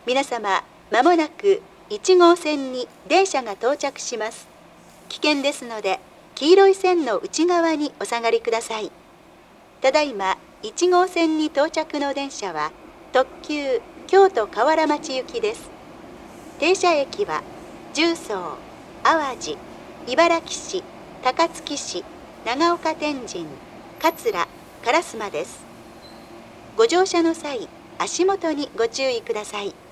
皆様、まもなく1号線に電車が到着します。危険ですので、黄色い線の内側にお下がりください。ただいま1号線に到着の電車は特急京都河原町行きです。停車駅は十三、淡路、茨木市、高槻市、長岡天神、桂、烏丸です。ご乗車の際、足元にご注意ください。